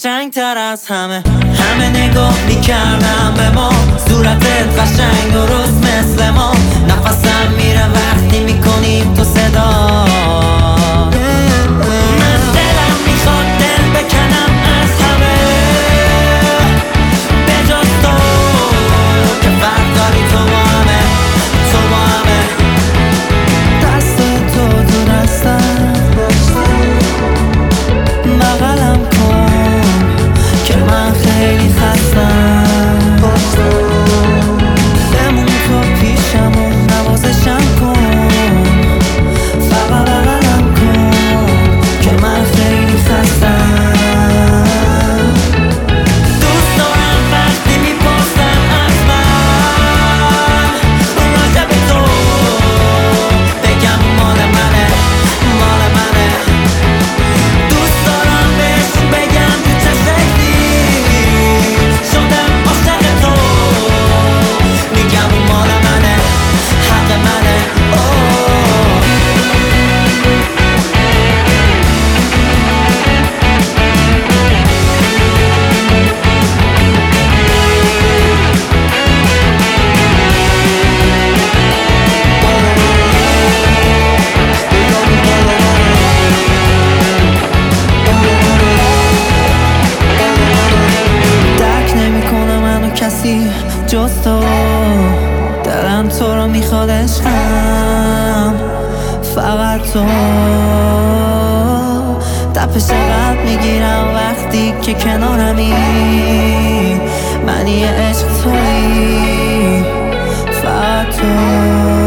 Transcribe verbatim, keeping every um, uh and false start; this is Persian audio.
قشنگ تر از همه. همه نگاه میکردم به ما، صورتت قشنگ درست مثل ما. نفسم میره وقتی میکنیم تو صدا. من دلم میخواد دل بکنم از همه، به جز تو که فرق داری. تو با همه، تو با همه. دست تو تو دستم، بغلم کن که من خیلی خستم. بمون تو پیشم و نوازشم کن، فقط بغلم کن که من خیلی خستم. دوست دارم وقتی میپرسم از من راجع به تو، بگم مال منه، مال منه. دوست دارم بهشون بگم تو چه شکلی شدم عاشق تو، میگم مال منه، حق منه. درک نمیکنه منو کسی جز تو، دلم تو رو میخواد عشقم، فقط تو. تپش قلب میگیرم وقتی که کنارمی، من یه عشق تویی، فقط تو.